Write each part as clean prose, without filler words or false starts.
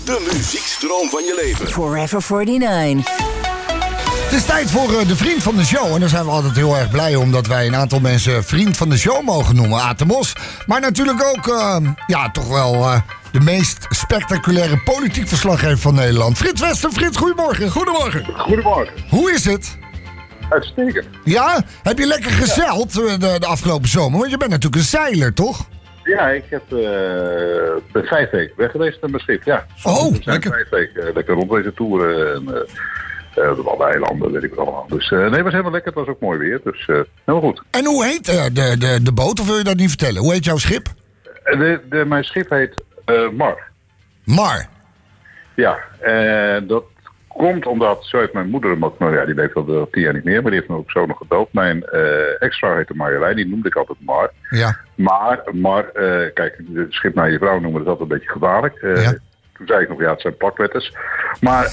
De muziekstroom van je leven. Forever 49. Het is tijd voor de vriend van de show. En daar zijn we altijd heel erg blij om dat wij een aantal mensen vriend van de show mogen noemen. Aad de Mos. Maar natuurlijk ook, toch wel de meest spectaculaire politiek verslaggever van Nederland. Frits Wester. Frits, goedemorgen. Goedemorgen. Hoe is het? Uitstekend. Ja? Heb je lekker gezeild de afgelopen zomer? Want je bent natuurlijk een zeiler, toch? Ja, ik ben 5 weken weg geweest met mijn schip. Ja. Oh, we zijn lekker. 5 weken lekker rond deze toeren. En de Waddeneilanden, weet ik het allemaal. Dus nee, het was helemaal lekker. Het was ook mooi weer. Dus helemaal goed. En hoe heet de boot? Of wil je dat niet vertellen? Hoe heet jouw schip? Mijn schip heet Mar. Mar. Ja, dat komt omdat, zo heeft mijn moeder hem ook, nou ja, die leeft al 10 jaar niet meer, maar die heeft me ook zo nog gedoopt. Mijn ex-vrouw heette Marjolein, die noemde ik altijd Mar. Ja. Maar, kijk, het schip naar je vrouw noemen, dat is altijd een beetje gevaarlijk. Ja. Toen zei ik nog, ja, het zijn plakletters. Maar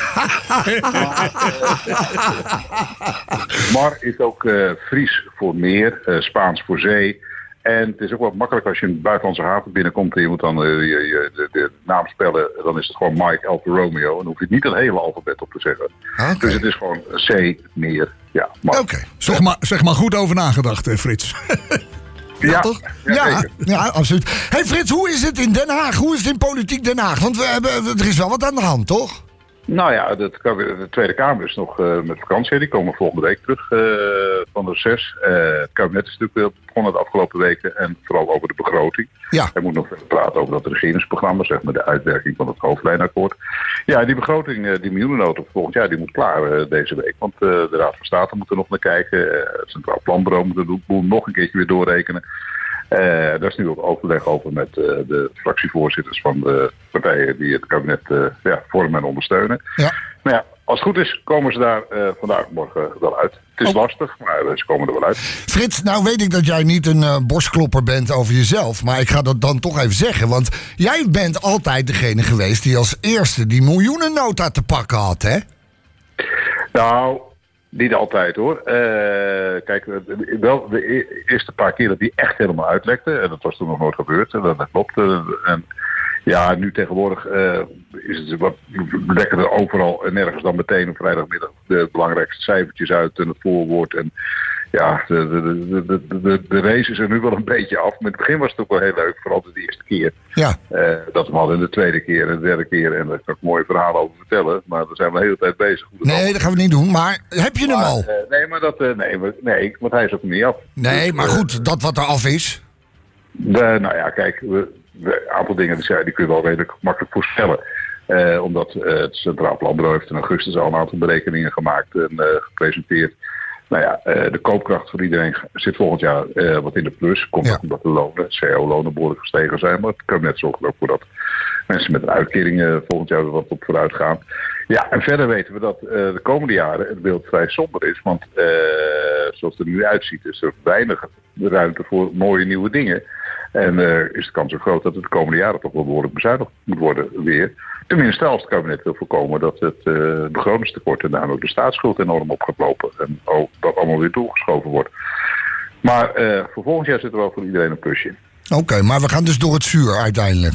Mar is ook Fries voor meer, Spaans voor zee. En het is ook wat makkelijk als je in een buitenlandse haven binnenkomt en je moet dan de naam spellen. Dan is het gewoon Mike Alfa Romeo. En dan hoef je niet een hele alfabet op te zeggen. Okay. Dus het is gewoon C, meer, ja, Mar. Oké. Zeg maar goed over nagedacht, Frits. Ja, toch? Ja, ja, absoluut. Hey Frits, hoe is het in Den Haag? Hoe is het in politiek Den Haag? Want er is wel wat aan de hand, toch? Nou ja, de Tweede Kamer is nog met vakantie. Die komen volgende week terug van de reces. Het kabinet is natuurlijk begonnen de afgelopen weken. En vooral over de begroting. Ja. Hij moet nog verder praten over dat regeringsprogramma. Zeg maar de uitwerking van het hoofdlijnakkoord. Ja, die begroting, die miljoenennota voor volgend jaar, die moet klaar deze week. Want de Raad van State moet er nog naar kijken. Het Centraal Planbureau moet de boel nog een keertje weer doorrekenen. Daar is nu ook overleg over met de fractievoorzitters van de partijen die het kabinet vormen en ondersteunen. Ja. Nou ja, als het goed is komen ze daar vandaag morgen wel uit. Het is lastig, maar ze komen er wel uit. Frits, nou weet ik dat jij niet een borstklopper bent over jezelf. Maar ik ga dat dan toch even zeggen. Want jij bent altijd degene geweest die als eerste die miljoenennota te pakken had, hè? Nou, niet altijd hoor. Kijk, wel de eerste paar keer dat die echt helemaal uitlekte. En dat was toen nog nooit gebeurd. En dat klopt. En ja, nu tegenwoordig is het wat lekkerder overal en nergens dan meteen op vrijdagmiddag de belangrijkste cijfertjes uit en het voorwoord. En ja, de race is er nu wel een beetje af. Maar in het begin was het ook wel heel leuk, vooral de eerste keer. Ja. Dat we hadden in de tweede keer en de derde keer. En daar kan ik mooie verhalen over vertellen. Maar daar zijn we de hele tijd bezig. Nee, dat gaan we niet doen. Maar heb je hem al? Nee, want hij is ook niet af. Nee, maar goed, dat wat er af is. Nou ja, kijk, een aantal dingen die kun je wel redelijk makkelijk voorspellen. Omdat het Centraal Planbureau heeft in augustus al een aantal berekeningen gemaakt en gepresenteerd. Nou ja, de koopkracht voor iedereen zit volgend jaar wat in de plus. Komt ook omdat de lonen, CO-lonen behoorlijk gestegen zijn. Maar het kabinet zorgt er ook voor dat mensen met een uitkering volgend jaar er wat op vooruit gaan. Ja, en verder weten we dat de komende jaren het beeld vrij somber is. Want zoals het er nu uitziet is er weinig ruimte voor mooie nieuwe dingen. En is de kans ook groot dat het de komende jaren toch wel behoorlijk bezuinigd moet worden weer. Tenminste als het kabinet wil voorkomen dat het begrotingstekort en daarmee ook de staatsschuld enorm op gaat lopen. En ook dat allemaal weer doorgeschoven wordt. Maar voor volgend jaar zit er wel voor iedereen een plusje. Oké, maar we gaan dus door het vuur uiteindelijk.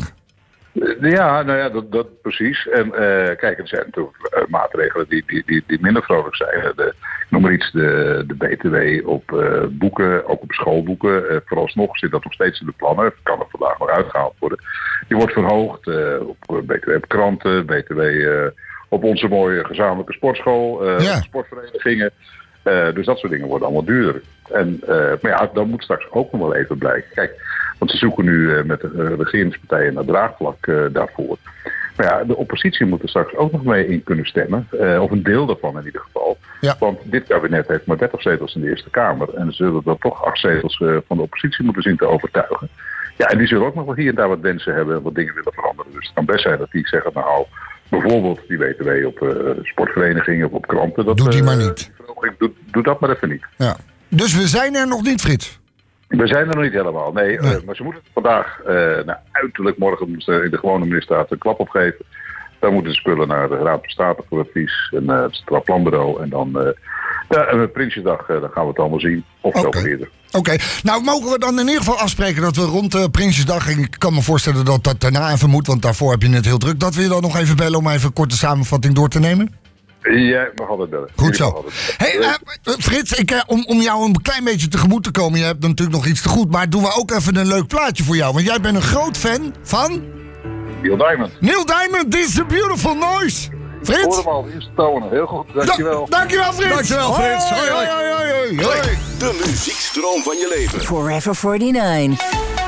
Ja, nou ja, dat precies. En kijk, er zijn natuurlijk maatregelen die minder vrolijk zijn. Ik noem maar iets, de BTW op boeken, ook op schoolboeken. Vooralsnog zit dat nog steeds in de plannen. Kan er vandaag nog uitgehaald worden. Die wordt verhoogd op BTW op kranten, BTW op onze mooie gezamenlijke sportschool, sportverenigingen. Dus dat soort dingen worden allemaal duurder. Maar ja, dan moet straks ook nog wel even blijken. Kijk, want ze zoeken nu met de regeringspartijen naar draagvlak daarvoor. Maar ja, de oppositie moet er straks ook nog mee in kunnen stemmen. Of een deel daarvan in ieder geval. Ja. Want dit kabinet heeft maar 30 zetels in de Eerste Kamer. En ze zullen dan toch 8 zetels van de oppositie moeten zien te overtuigen. Ja, en die zullen ook nog wel hier en daar wat wensen hebben. Wat dingen willen veranderen. Dus het kan best zijn dat die zeggen, nou, bijvoorbeeld die BTW op sportverenigingen of op kranten. Doe die maar niet. Doe dat maar even niet. Ja. Dus we zijn er nog niet, Frits? We zijn er nog niet helemaal, nee. Maar ze moeten het vandaag, uiterlijk morgen, in de gewone ministerraad een klap opgeven. Dan moeten de spullen naar de Raad van State voor advies en het Centraal Planbureau. En dan Ja, en met Prinsjesdag dan gaan we het allemaal zien. Of zo eerder. Oké. Nou mogen we dan in ieder geval afspreken dat we rond Prinsjesdag... ik kan me voorstellen dat dat daarna even moet, want daarvoor heb je het heel druk... dat we je dan nog even bellen om even een korte samenvatting door te nemen? Jij mag altijd bellen. Goed zo. Hey, Frits, om jou een klein beetje tegemoet te komen... je hebt natuurlijk nog iets te goed... maar doen we ook even een leuk plaatje voor jou. Want jij bent een groot fan van... Neil Diamond. Neil Diamond, This is a Beautiful Noise. Frits? Hoor hem al, eerste tonen. Heel goed, dankjewel. Dankjewel, Frits. Dankjewel, Frits. Hoi, hoi. Hoi. De muziekstroom van je leven. Forever 49.